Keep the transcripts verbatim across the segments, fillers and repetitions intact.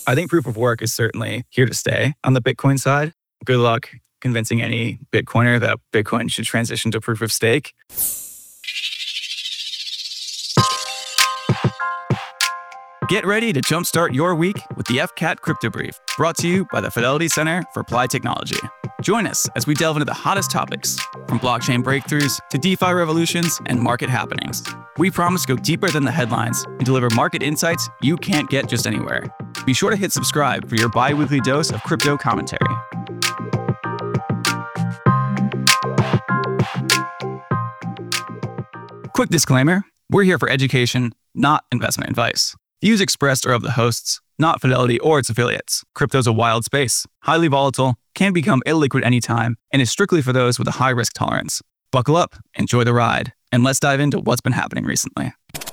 I think proof of work is certainly here to stay on the Bitcoin side. Good luck convincing any Bitcoiner that Bitcoin should transition to proof of stake. Get ready to jumpstart your week with the F C A T Crypto Brief, brought to you by the Fidelity Center for Applied Technology. Join us as we delve into the hottest topics, from blockchain breakthroughs to DeFi revolutions and market happenings. We promise to go deeper than the headlines and deliver market insights you can't get just anywhere. Be sure to hit subscribe for your bi-weekly dose of crypto commentary. Quick disclaimer, we're here for education, not investment advice. Views expressed are of the hosts, not Fidelity or its affiliates. Crypto's a wild space, highly volatile, can become illiquid anytime, and is strictly for those with a high risk tolerance. Buckle up, enjoy the ride, and let's dive into what's been happening recently.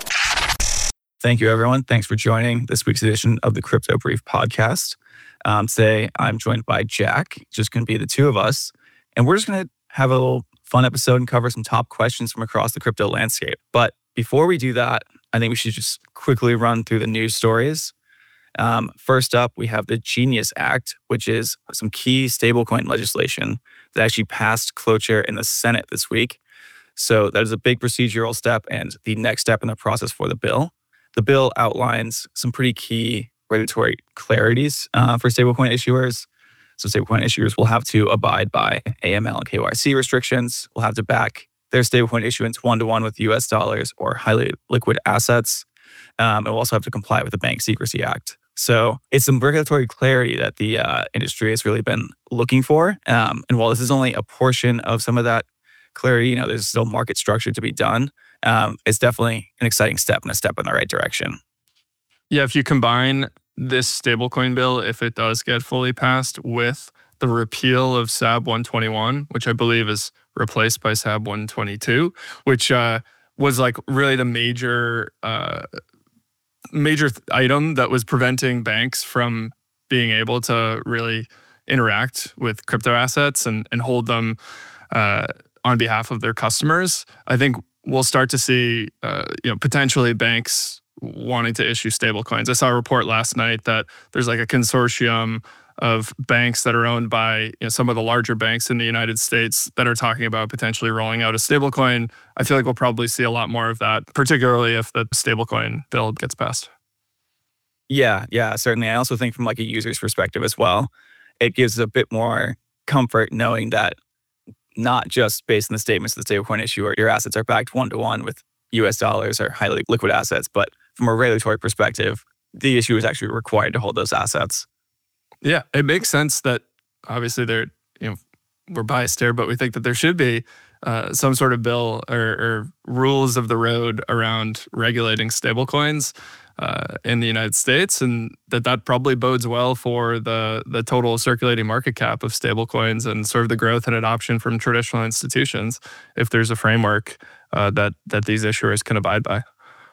Thank you, everyone. Thanks for joining this week's edition of the Crypto Brief podcast. Um, today, I'm joined by Jack. It's just going to be the two of us, and we're just going to have a little fun episode and cover some top questions from across the crypto landscape. But before we do that, I think we should just quickly run through the news stories. Um, first up, we have the Genius Act, which is some key stablecoin legislation that actually passed cloture in the Senate this week. So that is a big procedural step and the next step in the process for the bill. The bill outlines some pretty key regulatory clarities uh, for stablecoin issuers. So stablecoin issuers will have to abide by A M L and K Y C restrictions, will have to back their stablecoin issuance one-to-one with U S dollars or highly liquid assets, um, and will also have to comply with the Bank Secrecy Act. So it's some regulatory clarity that the uh, industry has really been looking for. Um, and while this is only a portion of some of that clarity, you know, there's still market structure to be done. Um, it's definitely an exciting step and a step in the right direction. Yeah, if you combine this stablecoin bill, if it does get fully passed, with the repeal of S A B one twenty-one, which I believe is replaced by S A B one twenty-two, which uh, was like really the major uh, major th- item that was preventing banks from being able to really interact with crypto assets and, and hold them uh, on behalf of their customers. I think we'll start to see uh, you know, potentially banks wanting to issue stablecoins. I saw a report last night that there's like a consortium of banks that are owned by you know, some of the larger banks in the United States that are talking about potentially rolling out a stablecoin. I feel like we'll probably see a lot more of that, particularly if the stablecoin bill gets passed. Yeah, yeah, certainly. I also think from like a user's perspective as well, it gives a bit more comfort knowing that not just based on the statements of the stablecoin issuer, your assets are backed one-to-one with U S dollars or highly liquid assets, but from a regulatory perspective, the issuer is actually required to hold those assets. Yeah, it makes sense that obviously they're, you know, we're biased here, but we think that there should be uh, some sort of bill or, or rules of the road around regulating stablecoins uh, in the United States, and that that probably bodes well for the the total circulating market cap of stablecoins and sort of the growth and adoption from traditional institutions if there's a framework uh, that that these issuers can abide by.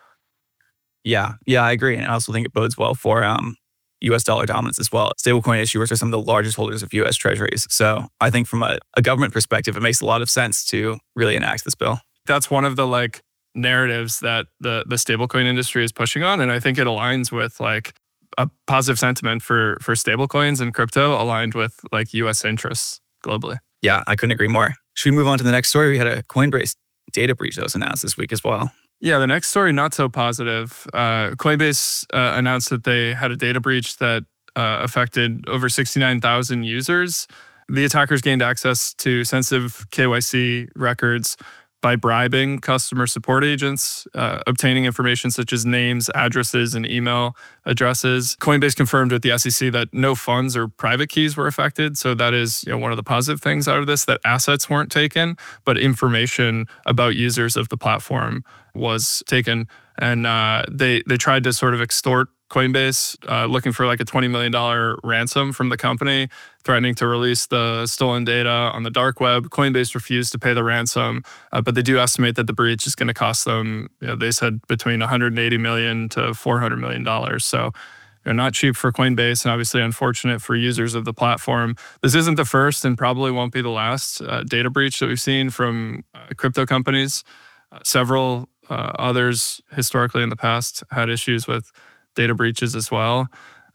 Yeah, yeah, I agree, and I also think it bodes well for um. U S dollar dominance as well. Stablecoin issuers are some of the largest holders of U S treasuries. So I think from a, a government perspective, it makes a lot of sense to really enact this bill. That's one of the like narratives that the, the stablecoin industry is pushing on. And I think it aligns with like a positive sentiment for, for stablecoins and crypto aligned with like U S interests globally. Yeah, I couldn't agree more. Should we move on to the next story? We had a Coinbase data breach that was announced this week as well. Yeah, the next story, not so positive. Uh, Coinbase uh, announced that they had a data breach that uh, affected over sixty-nine thousand users. The attackers gained access to sensitive K Y C records by bribing customer support agents, uh, obtaining information such as names, addresses, and email addresses. Coinbase confirmed with the S E C that no funds or private keys were affected. So that is, you know, one of the positive things out of this, that assets weren't taken, but information about users of the platform was taken. And uh, they they tried to sort of extort Coinbase, uh, looking for like a twenty million dollars ransom from the company, threatening to release the stolen data on the dark web. Coinbase refused to pay the ransom, uh, but they do estimate that the breach is going to cost them, you know, they said between one hundred eighty million dollars to four hundred million dollars. So they're not cheap for Coinbase, and obviously unfortunate for users of the platform. This isn't the first and probably won't be the last uh, data breach that we've seen from uh, crypto companies. Uh, several uh, others historically in the past had issues with data breaches as well.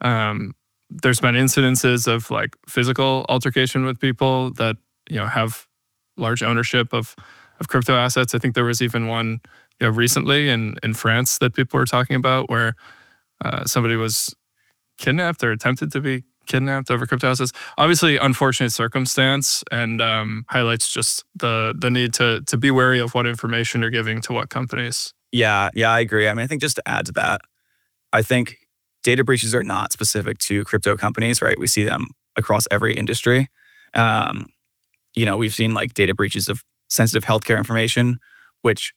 Um, there's been incidences of like physical altercation with people that, you know, have large ownership of of crypto assets. I think there was even one, you know, recently in in France that people were talking about where uh, somebody was kidnapped or attempted to be kidnapped over crypto assets. Obviously, unfortunate circumstance, and um, highlights just the the need to to be wary of what information you're giving to what companies. Yeah, yeah, I agree. I mean, I think just to add to that, I think data breaches are not specific to crypto companies, right? We see them across every industry. Um, you know, we've seen like data breaches of sensitive healthcare information, which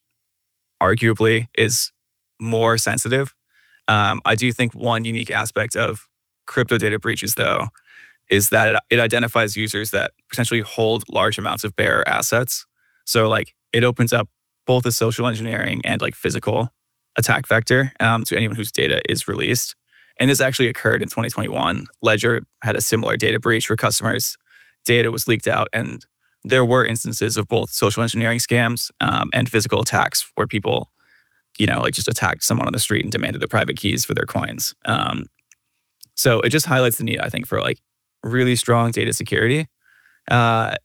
arguably is more sensitive. Um, I do think one unique aspect of crypto data breaches, though, is that it, it identifies users that potentially hold large amounts of bearer assets. So like it opens up both a social engineering and like physical attack vector um, to anyone whose data is released. And this actually occurred in twenty twenty-one. Ledger had a similar data breach where customers' data was leaked out, and there were instances of both social engineering scams um, and physical attacks where people, you know, like just attacked someone on the street and demanded the private keys for their coins. Um, so it just highlights the need, I think, for like really strong data security, uh,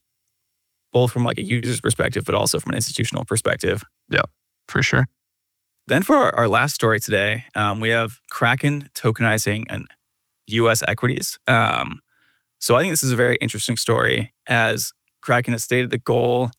both from like a user's perspective, but also from an institutional perspective. Yeah, for sure. Then for our, our last story today, um, we have Kraken tokenizing and U S equities. Um, so I think this is a very interesting story, as Kraken has stated the goal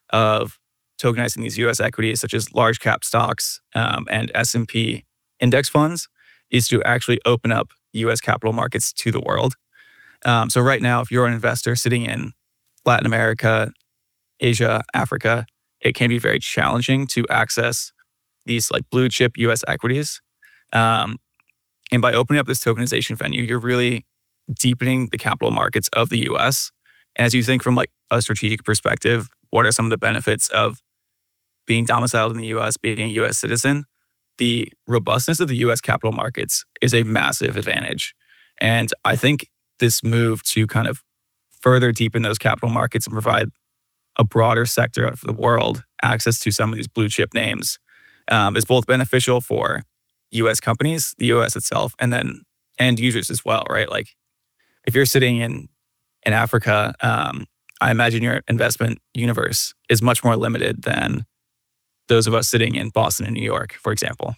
of tokenizing these U S equities, such as large cap stocks um, and S and P index funds, is to actually open up U S capital markets to the world. Um, so right now, if you're an investor sitting in Latin America, Asia, Africa, it can be very challenging to access these like blue chip U S equities. Um, and by opening up this tokenization venue, you're really deepening the capital markets of the U S. And as you think from like a strategic perspective, what are some of the benefits of being domiciled in the U S, being a U S citizen? The robustness of the U S capital markets is a massive advantage. And I think this move to kind of further deepen those capital markets and provide a broader sector of the world access to some of these blue chip names um, is both beneficial for U S companies, the U S itself, and then end users as well, right? Like if you're sitting in in Africa, um, I imagine your investment universe is much more limited than those of us sitting in Boston and New York, for example.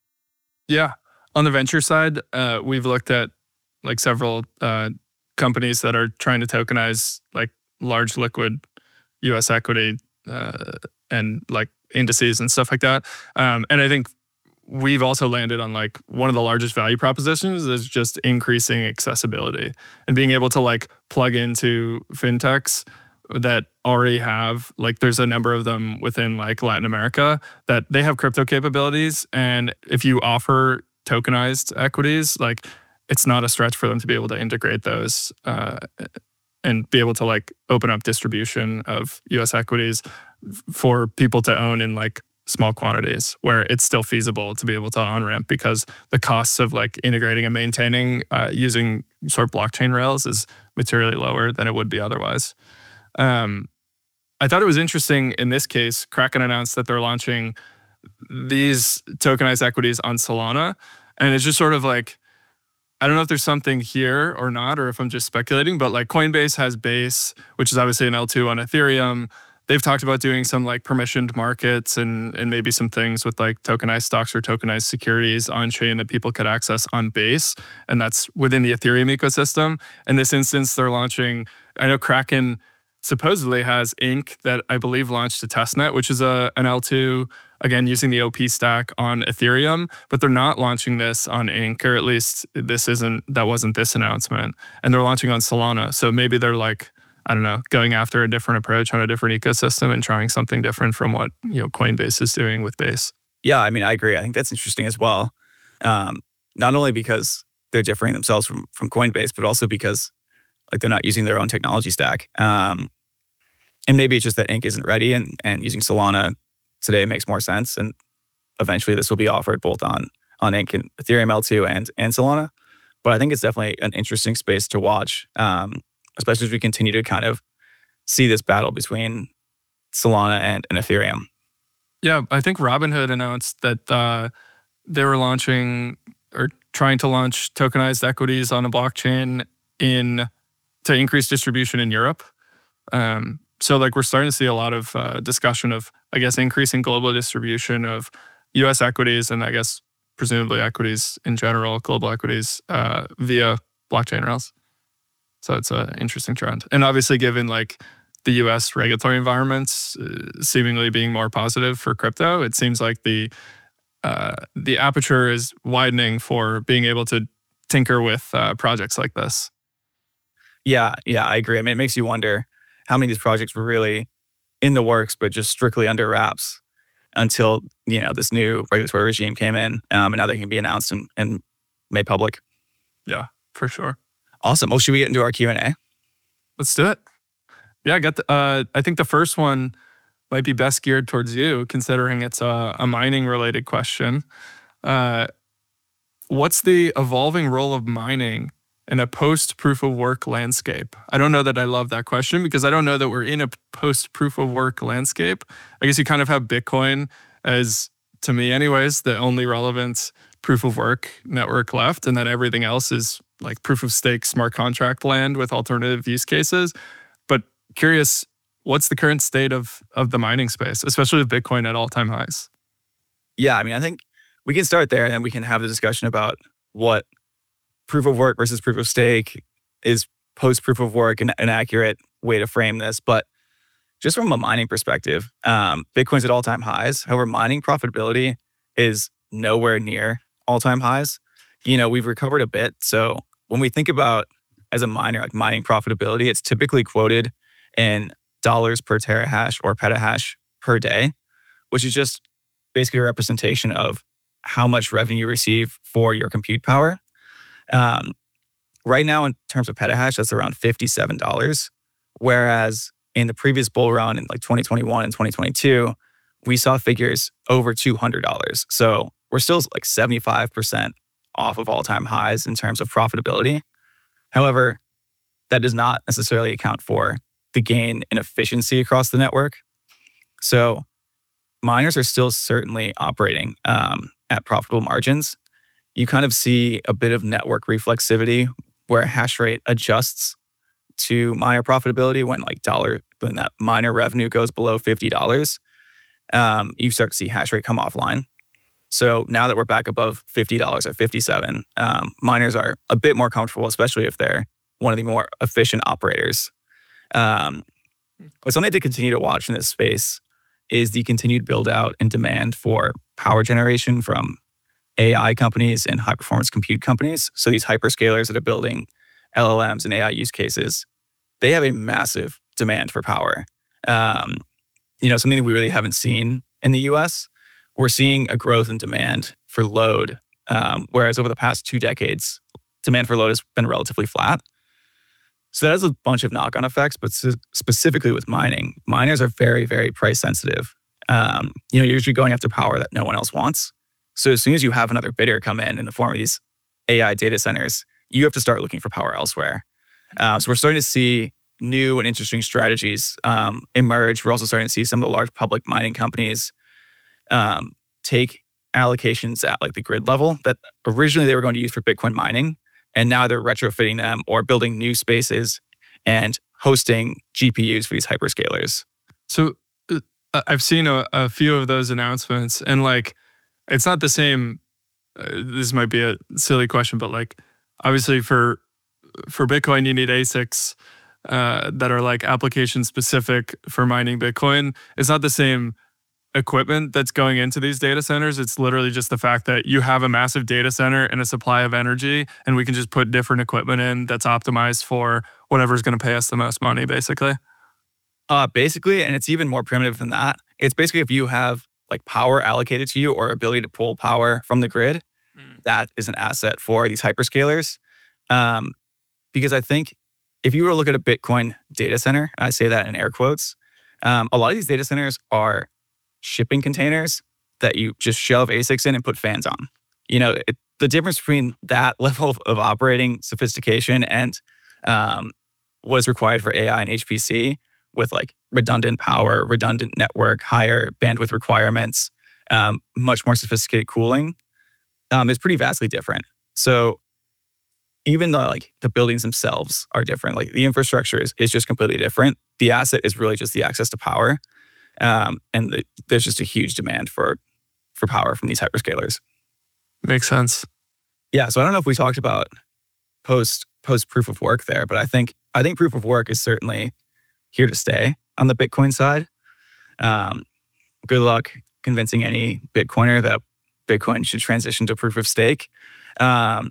Yeah. On the venture side, uh, we've looked at like several uh, companies that are trying to tokenize like large liquid U S equity uh, and like indices and stuff like that. Um, and I think we've also landed on like one of the largest value propositions is just increasing accessibility and being able to like plug into fintechs that already have, like there's a number of them within like Latin America that they have crypto capabilities. And if you offer tokenized equities, like it's not a stretch for them to be able to integrate those uh, and be able to like open up distribution of U S equities for people to own in like small quantities where it's still feasible to be able to on-ramp, because the costs of like integrating and maintaining uh, using sort of blockchain rails is materially lower than it would be otherwise. Um, I thought it was interesting in this case, Kraken announced that they're launching these tokenized equities on Solana. And it's just sort of like, I don't know if there's something here or not, or if I'm just speculating, but like Coinbase has Base, which is obviously an L two on Ethereum. They've talked about doing some like permissioned markets and and maybe some things with like tokenized stocks or tokenized securities on chain that people could access on Base. And that's within the Ethereum ecosystem. In this instance, they're launching, I know Kraken supposedly has Ink that I believe launched a testnet, which is a an L two, again, using the O P stack on Ethereum, but they're not launching this on Ink, or at least this isn't, that wasn't this announcement. And they're launching on Solana. So maybe they're like, I don't know, going after a different approach on a different ecosystem and trying something different from what, you know, Coinbase is doing with Base. Yeah, I mean, I agree. I think that's interesting as well. Um, not only because they're differing themselves from, from Coinbase, but also because like they're not using their own technology stack. Um, and maybe it's just that Ink isn't ready, and, and using Solana today makes more sense. And eventually this will be offered both on, on Ink and Ethereum L two and, and Solana. But I think it's definitely an interesting space to watch. Um, especially as we continue to kind of see this battle between Solana and, and Ethereum. Yeah, I think Robinhood announced that uh, they were launching or trying to launch tokenized equities on a blockchain in to increase distribution in Europe. Um, so like we're starting to see a lot of uh, discussion of, I guess, increasing global distribution of U S equities and I guess presumably equities in general, global equities uh, via blockchain rails. So it's an interesting trend. And obviously given like the U S regulatory environments uh, seemingly being more positive for crypto, it seems like the uh, the aperture is widening for being able to tinker with uh, projects like this. Yeah, yeah, I agree. I mean, it makes you wonder how many of these projects were really in the works, but just strictly under wraps until, you know, this new regulatory regime came in, um, and now they can be announced and, and made public. Yeah, for sure. Awesome. Well, should we get into our Q and A? Let's do it. Yeah, I got. The, uh, I think the first one might be best geared towards you, considering it's a, a mining-related question. Uh, what's the evolving role of mining in a post-proof-of-work landscape? I don't know that I love that question because I don't know that we're in a post-proof-of-work landscape. I guess you kind of have Bitcoin as, to me anyways, the only relevant proof-of-work network left, and then everything else is like proof-of-stake smart contract land with alternative use cases. But curious, what's the current state of of the mining space, especially with Bitcoin at all-time highs? Yeah, I mean, I think we can start there and then we can have the discussion about what proof of work versus proof of stake is post proof of work an, an accurate way to frame this. But just from a mining perspective, um, Bitcoin's at all-time highs. However, mining profitability is nowhere near all-time highs. You know, we've recovered a bit. So when we think about as a miner, like mining profitability, it's typically quoted in dollars per terahash or petahash per day, which is just basically a representation of how much revenue you receive for your compute power. Um, right now, in terms of petahash, that's around fifty-seven dollars. Whereas in the previous bull run in like twenty twenty-one and twenty twenty-two, we saw figures over two hundred dollars. So we're still like seventy-five percent off of all-time highs in terms of profitability. However, that does not necessarily account for the gain in efficiency across the network. So miners are still certainly operating um, at profitable margins. You kind of see a bit of network reflexivity where hash rate adjusts to miner profitability when like dollar, when that miner revenue goes below fifty dollars. Um, you start to see hash rate come offline. So now that we're back above fifty dollars at fifty-seven, um, miners are a bit more comfortable, especially if they're one of the more efficient operators. Um, but something to continue to watch in this space is the continued build out and demand for power generation from A I companies and high performance compute companies. So these hyperscalers that are building L L Ms and A I use cases, they have a massive demand for power. Um, you know, something that we really haven't seen in the U S. We're seeing a growth in demand for load, um, whereas over the past two decades, demand for load has been relatively flat. So that has a bunch of knock-on effects, but specifically with mining, miners are very, very price sensitive. Um, you know, you're usually going after power that no one else wants. So as soon as you have another bidder come in in the form of these A I data centers, you have to start looking for power elsewhere. Uh, so we're starting to see new and interesting strategies um, emerge. We're also starting to see some of the large public mining companies um, take allocations at like the grid level that originally they were going to use for Bitcoin mining. And now they're retrofitting them or building new spaces and hosting G P Us for these hyperscalers. So uh, I've seen a, a few of those announcements and like, it's not the same. Uh, this might be a silly question, but like obviously for for Bitcoin, you need A SICs uh, that are like application specific for mining Bitcoin. It's not the same equipment that's going into these data centers. It's literally just the fact that you have a massive data center and a supply of energy, and we can just put different equipment in that's optimized for whatever's going to pay us the most money, basically. Uh, basically, and it's even more primitive than that. It's basically if you have like power allocated to you or ability to pull power from the grid, mm. that is an asset for these hyperscalers. Um, because I think if you were to look at a Bitcoin data center, I say that in air quotes, um, a lot of these data centers are shipping containers that you just shove A SICs in and put fans on. You know, it, the difference between that level of, of operating sophistication and um, what is required for A I and H P C with like redundant power, redundant network, higher bandwidth requirements, um, much more sophisticated cooling, um, is pretty vastly different. So even though like the buildings themselves are different, like the infrastructure is, is just completely different. The asset is really just the access to power. Um, and the, there's just a huge demand for for power from these hyperscalers. Makes sense. Yeah. So I don't know if we talked about post post proof of work there, but I think I think proof of work is certainly here to stay on the Bitcoin side. Um, good luck convincing any Bitcoiner that Bitcoin should transition to proof of stake. Um,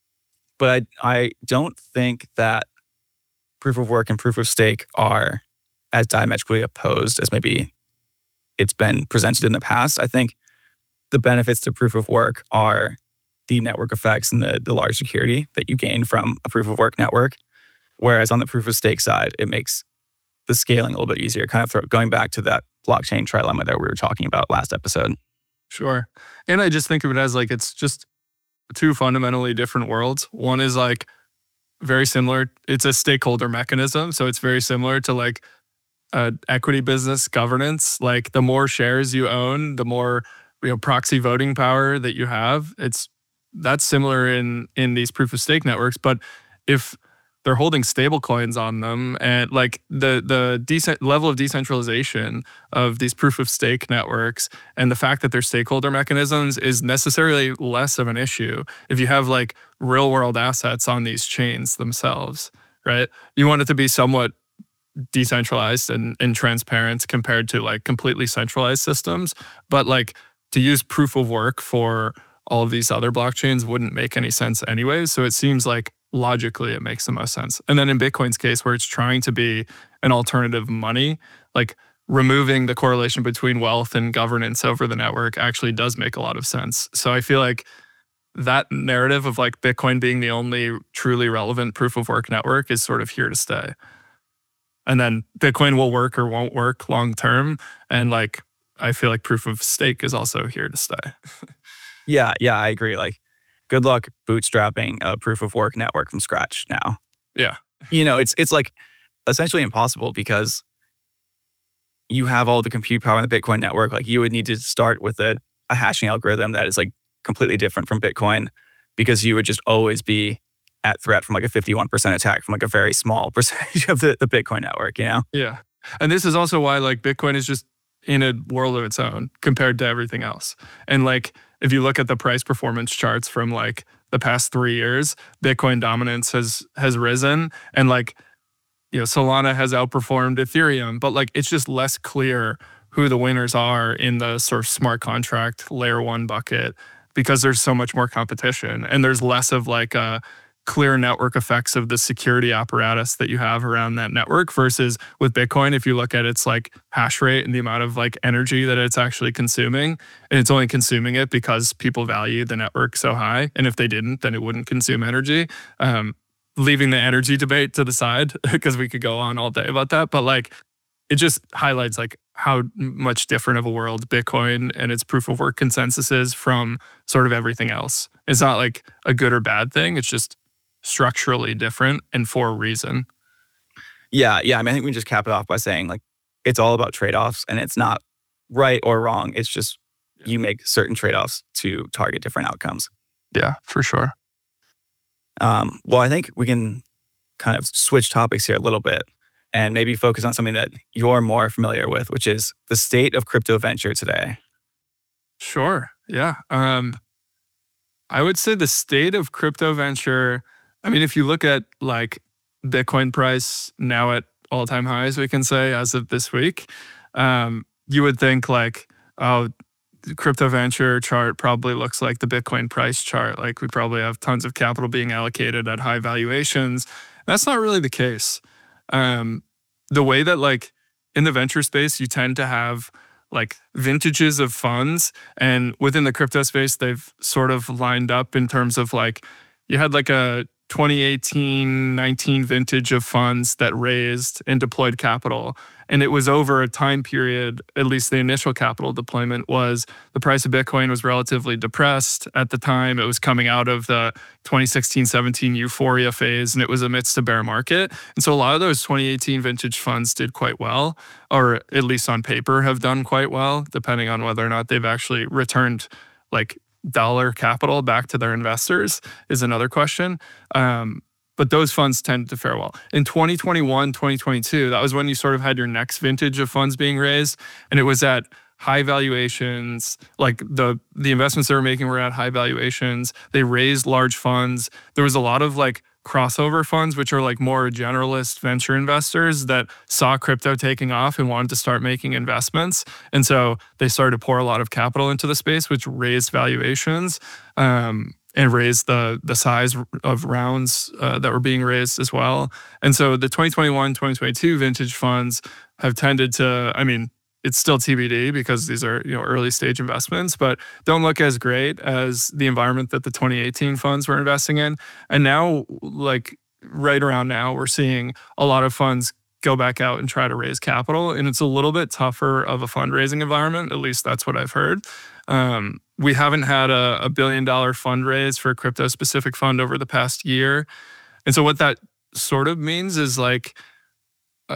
but I, I don't think that proof of work and proof of stake are as diametrically opposed as maybe it's been presented in the past. I think the benefits to proof of work are the network effects and the, the large security that you gain from a proof of work network. Whereas on the proof of stake side, it makes the scaling a little bit easier, kind of throw, going back to that blockchain trilemma that we were talking about last episode. Sure. And I just think of it as like, it's just two fundamentally different worlds. One is like very similar. It's a stakeholder mechanism. So it's very similar to like uh, equity business governance. Like the more shares you own, the more, you know, proxy voting power that you have. It's that's similar in in these proof of stake networks. But if they're holding stable coins on them, and like the the decent level of decentralization of these proof of stake networks and the fact that they're stakeholder mechanisms is necessarily less of an issue if you have like real world assets on these chains themselves, right? You want it to be somewhat decentralized and, and transparent compared to like completely centralized systems. But like to use proof of work for all of these other blockchains wouldn't make any sense anyway. So it seems like logically it makes the most sense. And then in Bitcoin's case, where it's trying to be an alternative money, like removing the correlation between wealth and governance over the network actually does make a lot of sense. So I feel like that narrative of like Bitcoin being the only truly relevant proof of work network is sort of here to stay. And then Bitcoin will work or won't work long term. And like, I feel like proof of stake is also here to stay. Yeah, yeah, I agree. Like, good luck bootstrapping a proof of work network from scratch now. Yeah. You know, it's it's like essentially impossible because you have all the compute power in the Bitcoin network. Like you would need to start with a, a hashing algorithm that is like completely different from Bitcoin because you would just always be at threat from like a fifty-one percent attack from like a very small percentage of the, the Bitcoin network, you know? Yeah. And this is also why like Bitcoin is just in a world of its own compared to everything else. And like, if you look at the price performance charts from like the past three years, Bitcoin dominance has has risen, and like, you know, Solana has outperformed Ethereum, but like it's just less clear who the winners are in the sort of smart contract layer one bucket because there's so much more competition and there's less of like a clear network effects of the security apparatus that you have around that network versus with Bitcoin, if you look at its like hash rate and the amount of like energy that it's actually consuming, and it's only consuming it because people value the network so high. And if they didn't, then it wouldn't consume energy. Um, leaving the energy debate to the side because we could go on all day about that. But like, it just highlights like how much different of a world Bitcoin and its proof of work consensus is from sort of everything else. It's not like a good or bad thing. It's just structurally different and for a reason. Yeah, yeah. I mean, I think we can just cap it off by saying like it's all about trade-offs and it's not right or wrong. It's just you make certain trade-offs to target different outcomes. Yeah, for sure. Um, well, I think we can kind of switch topics here a little bit and maybe focus on something that you're more familiar with, which is the state of crypto venture today. Sure. Yeah. Um, I would say the state of crypto venture, I mean, if you look at like Bitcoin price now at all-time highs, we can say as of this week, um, you would think like, oh, the crypto venture chart probably looks like the Bitcoin price chart. Like we probably have tons of capital being allocated at high valuations. That's not really the case. Um, the way that like in the venture space, you tend to have like vintages of funds, and within the crypto space, they've sort of lined up in terms of like, you had like a twenty eighteen nineteen vintage of funds that raised and deployed capital. And it was over a time period, at least the initial capital deployment was, the price of Bitcoin was relatively depressed at the time. It was coming out of the twenty sixteen seventeen euphoria phase, and it was amidst a bear market. And so a lot of those twenty eighteen vintage funds did quite well, or at least on paper have done quite well, depending on whether or not they've actually returned like dollar capital back to their investors is another question. Um, but those funds tend to fare well. In twenty twenty-one, twenty twenty-two, that was when you sort of had your next vintage of funds being raised, and it was at high valuations. Like the the investments they were making were at high valuations. They raised large funds. There was a lot of like crossover funds, which are like more generalist venture investors that saw crypto taking off and wanted to start making investments. And so they started to pour a lot of capital into the space, which raised valuations um, and raised the the size of rounds uh, that were being raised as well. And so the twenty twenty-one, twenty twenty-two vintage funds have tended to, I mean, it's still T B D because these are, you know, early stage investments, but don't look as great as the environment that the twenty eighteen funds were investing in. And now, like right around now, we're seeing a lot of funds go back out and try to raise capital. And it's a little bit tougher of a fundraising environment. At least that's what I've heard. Um, we haven't had a, a billion dollar fundraise for a crypto specific fund over the past year. And so what that sort of means is like, uh,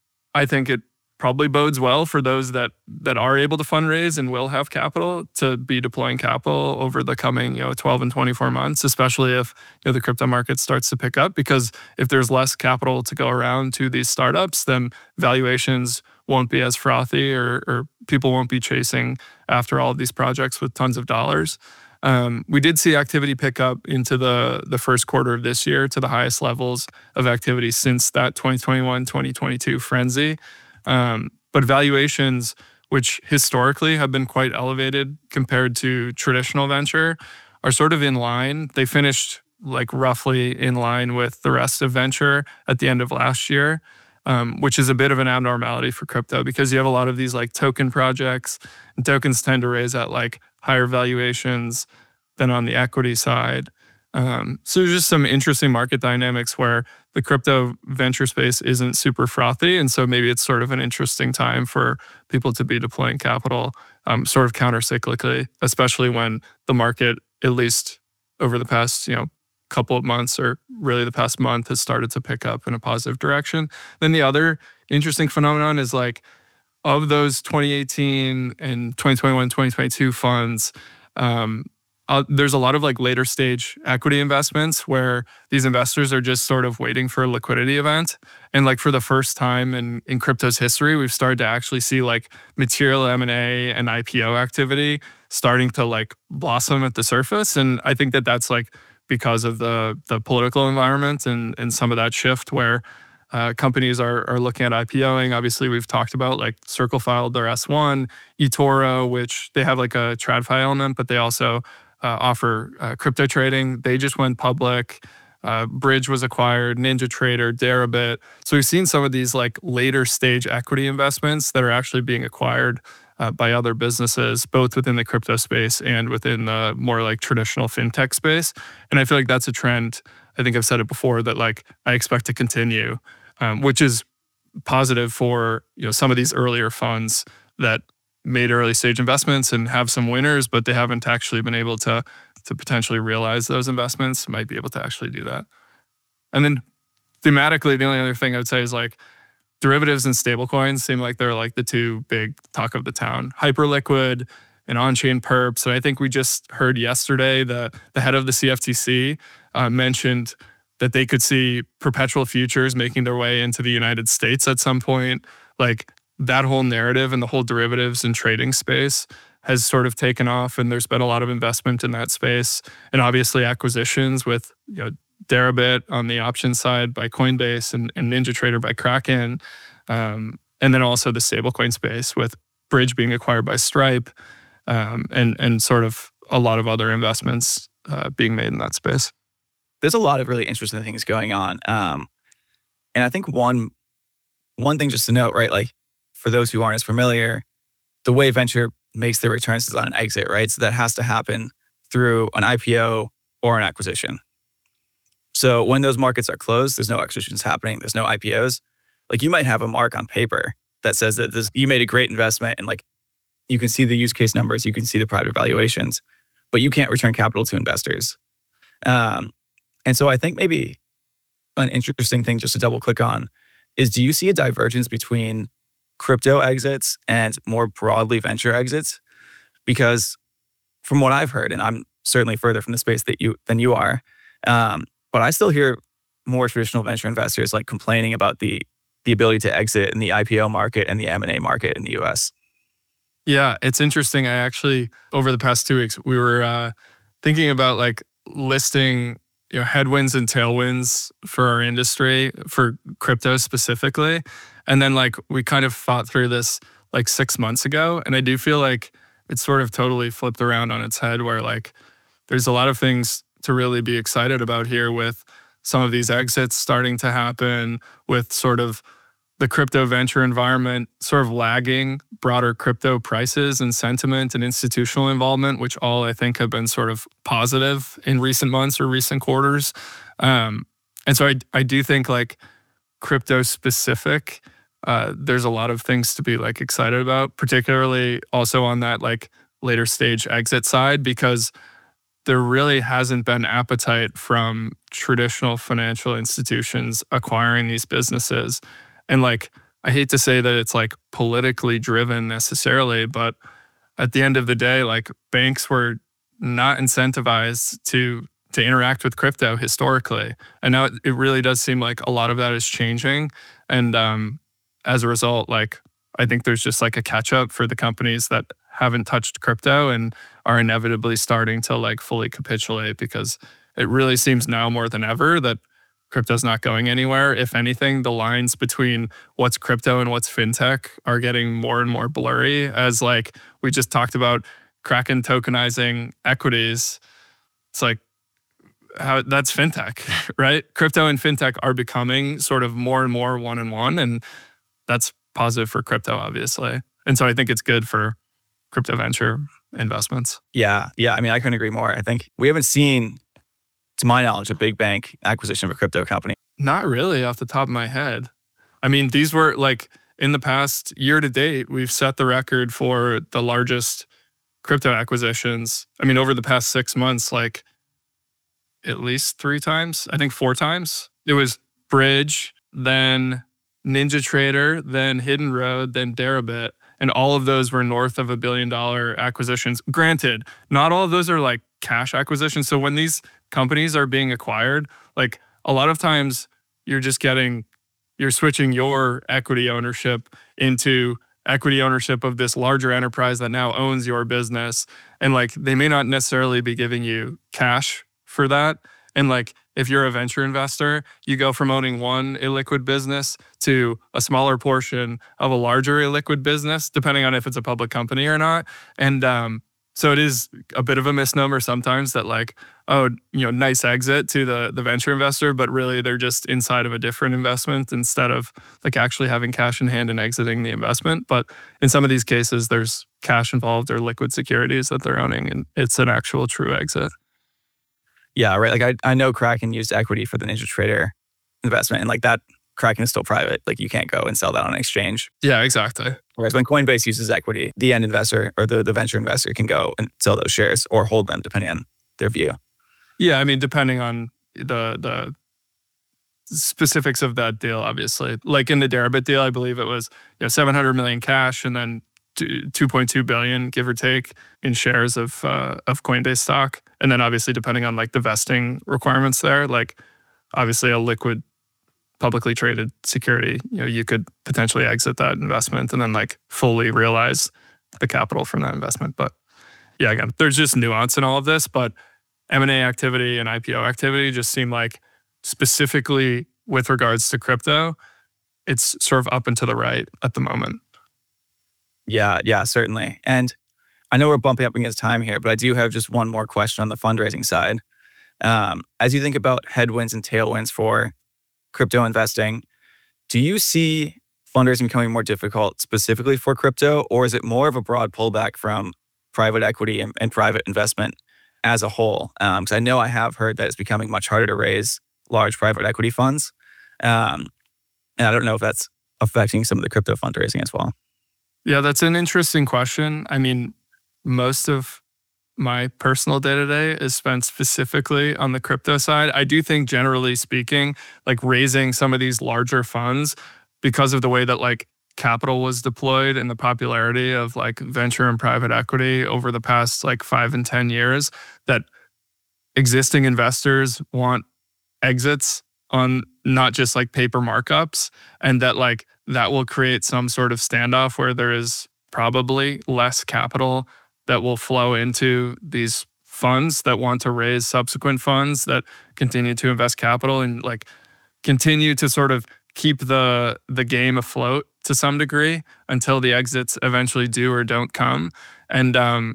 I think it probably bodes well for those that that are able to fundraise and will have capital to be deploying capital over the coming, you know, twelve and twenty-four months, especially if, you know, the crypto market starts to pick up. Because if there's less capital to go around to these startups, then valuations won't be as frothy, or, or people won't be chasing after all of these projects with tons of dollars. Um, we did see activity pick up into the, the first quarter of this year to the highest levels of activity since that twenty twenty-one, twenty twenty-two frenzy. Um, but valuations, which historically have been quite elevated compared to traditional venture, are sort of in line. They finished like roughly in line with the rest of venture at the end of last year, um, which is a bit of an abnormality for crypto because you have a lot of these like token projects, and tokens tend to raise at like higher valuations than on the equity side. Um, so there's just some interesting market dynamics where the crypto venture space isn't super frothy. And so maybe it's sort of an interesting time for people to be deploying capital um, sort of counter-cyclically, especially when the market, at least over the past, you know, couple of months or really the past month, has started to pick up in a positive direction. Then the other interesting phenomenon is like, of those twenty eighteen and twenty twenty-one, twenty twenty-two funds, um, Uh, there's a lot of like later stage equity investments where these investors are just sort of waiting for a liquidity event. And like for the first time in, in crypto's history, we've started to actually see like material M and A and I P O activity starting to like blossom at the surface. And I think that that's like because of the the political environment and, and some of that shift where uh, companies are, are looking at IPOing. Obviously, we've talked about like Circle filed their S one, eToro, which they have like a TradFi element, but they also Uh, offer uh, crypto trading. They just went public. Uh, Bridge was acquired, NinjaTrader, Deribit. So we've seen some of these like later stage equity investments that are actually being acquired uh, by other businesses, both within the crypto space and within the more like traditional fintech space. And I feel like that's a trend. I think I've said it before that like I expect to continue, um, which is positive for, you know, some of these earlier funds that made early stage investments and have some winners, but they haven't actually been able to to potentially realize those investments, might be able to actually do that. And then thematically, the only other thing I would say is like derivatives and stablecoins seem like they're like the two big talk of the town. Hyperliquid and on-chain perps. And I think we just heard yesterday the, the head of the C F T C uh, mentioned that they could see perpetual futures making their way into the United States at some point. Like that whole narrative and the whole derivatives and trading space has sort of taken off, and there's been a lot of investment in that space. And obviously acquisitions with, you know, Deribit on the option side by Coinbase and, and NinjaTrader by Kraken. Um, and then also the stablecoin space with Bridge being acquired by Stripe, um, and, and sort of a lot of other investments uh, being made in that space. There's a lot of really interesting things going on. Um, and I think one one thing just to note, right, like for those who aren't as familiar, the way venture makes their returns is on an exit, right? So that has to happen through an I P O or an acquisition. So when those markets are closed, there's no acquisitions happening, there's no I P Os. Like you might have a mark on paper that says that this, you made a great investment and like you can see the use case numbers, you can see the private valuations, but you can't return capital to investors. Um, and so I think maybe an interesting thing just to double click on is, do you see a divergence between crypto exits and more broadly venture exits? Because from what I've heard, and I'm certainly further from the space that you than you are, um, but I still hear more traditional venture investors like complaining about the the ability to exit in the I P O market and the M and A market in the U S. Yeah, it's interesting. I actually, over the past two weeks, we were uh, thinking about like listing, you know, headwinds and tailwinds for our industry, for crypto specifically. And then like we kind of thought through this like six months ago. And I do feel like it's sort of totally flipped around on its head, where like there's a lot of things to really be excited about here, with some of these exits starting to happen, with sort of the crypto venture environment sort of lagging broader crypto prices and sentiment and institutional involvement, which all I think have been sort of positive in recent months or recent quarters. Um, and so I, I do think like crypto specific, uh, there's a lot of things to be like excited about, particularly also on that like later stage exit side, because there really hasn't been appetite from traditional financial institutions acquiring these businesses. And like, I hate to say that it's like politically driven necessarily, but at the end of the day, like banks were not incentivized to to interact with crypto historically. And now it, it really does seem like a lot of that is changing. And um, as a result, like I think there's just like a catch up for the companies that haven't touched crypto and are inevitably starting to like fully capitulate, because it really seems now more than ever that crypto's not going anywhere. If anything, the lines between what's crypto and what's fintech are getting more and more blurry, as like we just talked about Kraken tokenizing equities. It's like, how that's fintech, right? Crypto and fintech are becoming sort of more and more one and one, and that's positive for crypto, obviously. And so I think it's good for crypto venture investments. Yeah, yeah. I mean, I couldn't agree more. I think we haven't seen, to my knowledge, a big bank acquisition of a crypto company. Not really off the top of my head. I mean, these were like in the past year to date, we've set the record for the largest crypto acquisitions. I mean, over the past six months, like at least three times, I think four times. It was Bridge, then NinjaTrader, then Hidden Road, then Deribit. And all of those were north of a billion dollar acquisitions. Granted, not all of those are like cash acquisitions. So when these companies are being acquired, like a lot of times you're just getting, you're switching your equity ownership into equity ownership of this larger enterprise that now owns your business. And like, they may not necessarily be giving you cash for that. And like, if you're a venture investor, you go from owning one illiquid business to a smaller portion of a larger illiquid business, depending on if it's a public company or not. And um, so it is a bit of a misnomer sometimes that like, oh, you know, nice exit to the, the venture investor, but really they're just inside of a different investment instead of like actually having cash in hand and exiting the investment. But in some of these cases, there's cash involved or liquid securities that they're owning, and it's an actual true exit. Yeah, right. Like I, I know Kraken used equity for the NinjaTrader investment, and like that Kraken is still private. Like you can't go and sell that on an exchange. Yeah, exactly. Whereas when Coinbase uses equity, the end investor or the, the venture investor can go and sell those shares or hold them depending on their view. Yeah, I mean, depending on the the specifics of that deal, obviously. Like in the Deribit deal, I believe it was you know seven hundred million cash and then two point two billion, give or take, in shares of uh, of Coinbase stock. And then obviously depending on like the vesting requirements there, like obviously a liquid publicly traded security, you know, you could potentially exit that investment and then like fully realize the capital from that investment. But yeah, again, there's just nuance in all of this, but M and A activity and I P O activity just seem like specifically with regards to crypto, it's sort of up and to the right at the moment. Yeah, yeah, certainly. And I know we're bumping up against time here, but I do have just one more question on the fundraising side. Um, as you think about headwinds and tailwinds for crypto investing, do you see fundraising becoming more difficult specifically for crypto, or is it more of a broad pullback from private equity and, and private investment as a whole? Because um, I know I have heard that it's becoming much harder to raise large private equity funds. Um, and I don't know if that's affecting some of the crypto fundraising as well. Yeah, that's an interesting question. I mean, most of my personal day-to-day is spent specifically on the crypto side. I do think, generally speaking, like raising some of these larger funds, because of the way that like capital was deployed and the popularity of like venture and private equity over the past like five and ten years, that existing investors want exits on not just like paper markups, and that like that will create some sort of standoff where there is probably less capital that will flow into these funds that want to raise subsequent funds that continue to invest capital and like continue to sort of keep the the game afloat to some degree until the exits eventually do or don't come. And um,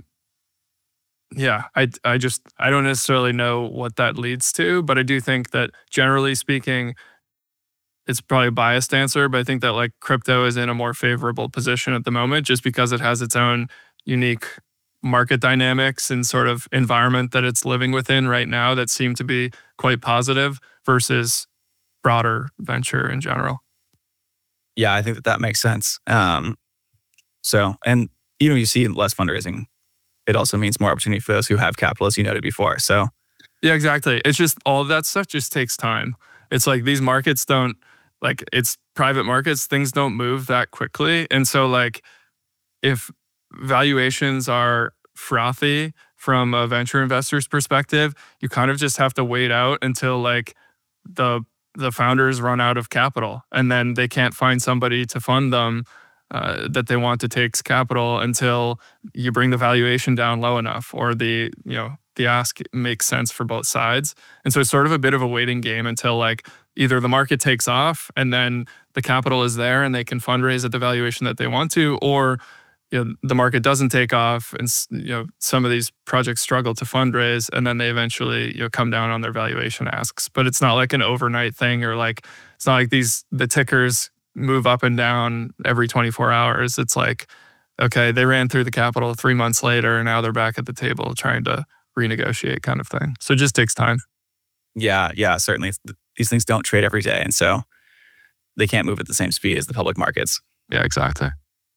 yeah, I I just I don't necessarily know what that leads to, but I do think that generally speaking, it's probably a biased answer, but I think that like crypto is in a more favorable position at the moment just because it has its own unique market dynamics and sort of environment that it's living within right now that seem to be quite positive versus broader venture in general. Yeah, I think that that makes sense. Um, so, and even if you see less fundraising, it also means more opportunity for those who have capital, as you noted before. So, yeah, exactly. It's just all of that stuff just takes time. It's like these markets don't, like it's private markets, things don't move that quickly. And so like if valuations are frothy from a venture investor's perspective, you kind of just have to wait out until like the the founders run out of capital, and then they can't find somebody to fund them uh, that they want to take capital until you bring the valuation down low enough, or the you know the ask makes sense for both sides. And so it's sort of a bit of a waiting game until like either the market takes off and then the capital is there and they can fundraise at the valuation that they want to, or you know, the market doesn't take off and you know some of these projects struggle to fundraise and then they eventually you know come down on their valuation asks. But it's not like an overnight thing, or like it's not like these the tickers move up and down every twenty-four hours. It's like, okay, they ran through the capital three months later and now they're back at the table trying to renegotiate, kind of thing. So it just takes time. Yeah, yeah, certainly. These things don't trade every day, and so they can't move at the same speed as the public markets. Yeah, exactly.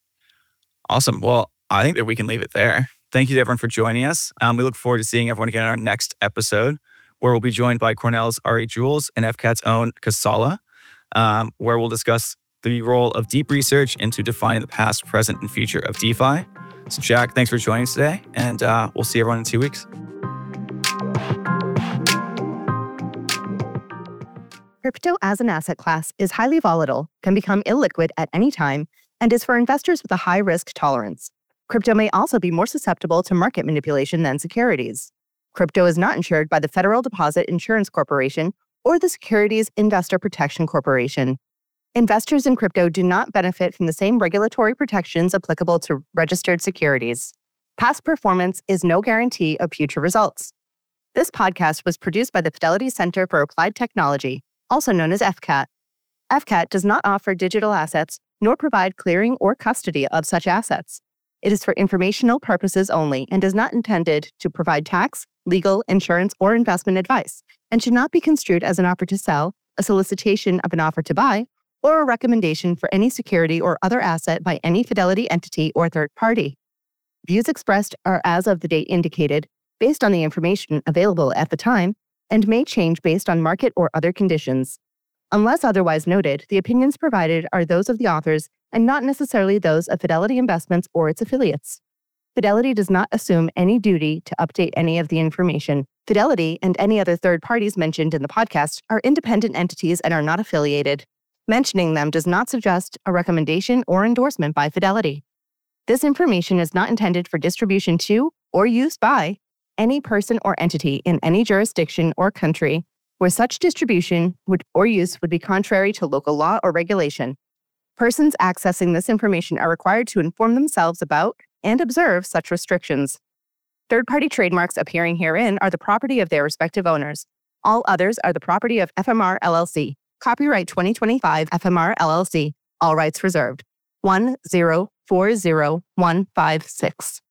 Awesome. Well, I think that we can leave it there. Thank you to everyone for joining us. Um, we look forward to seeing everyone again in our next episode, where we'll be joined by Cornell's Ari Jules and F C A T's own Casala, um, where we'll discuss the role of deep research into defining the past, present, and future of DeFi. So Jack, thanks for joining us today, and uh, we'll see everyone in two weeks. Crypto as an asset class is highly volatile, can become illiquid at any time, and is for investors with a high risk tolerance. Crypto may also be more susceptible to market manipulation than securities. Crypto is not insured by the Federal Deposit Insurance Corporation or the Securities Investor Protection Corporation. Investors in crypto do not benefit from the same regulatory protections applicable to registered securities. Past performance is no guarantee of future results. This podcast was produced by the Fidelity Center for Applied Technology, also known as F C A T. F C A T does not offer digital assets nor provide clearing or custody of such assets. It is for informational purposes only and is not intended to provide tax, legal, insurance, or investment advice, and should not be construed as an offer to sell, a solicitation of an offer to buy, or a recommendation for any security or other asset by any Fidelity entity or third party. Views expressed are as of the date indicated, based on the information available at the time, and may change based on market or other conditions. Unless otherwise noted, the opinions provided are those of the authors and not necessarily those of Fidelity Investments or its affiliates. Fidelity does not assume any duty to update any of the information. Fidelity and any other third parties mentioned in the podcast are independent entities and are not affiliated. Mentioning them does not suggest a recommendation or endorsement by Fidelity. This information is not intended for distribution to or use by any person or entity in any jurisdiction or country where such distribution would or use would be contrary to local law or regulation. Persons accessing this information are required to inform themselves about and observe such restrictions. Third-party trademarks appearing herein are the property of their respective owners. All others are the property of F M R L L C. Copyright twenty twenty-five F M R L L C. All rights reserved. one zero four zero one five six.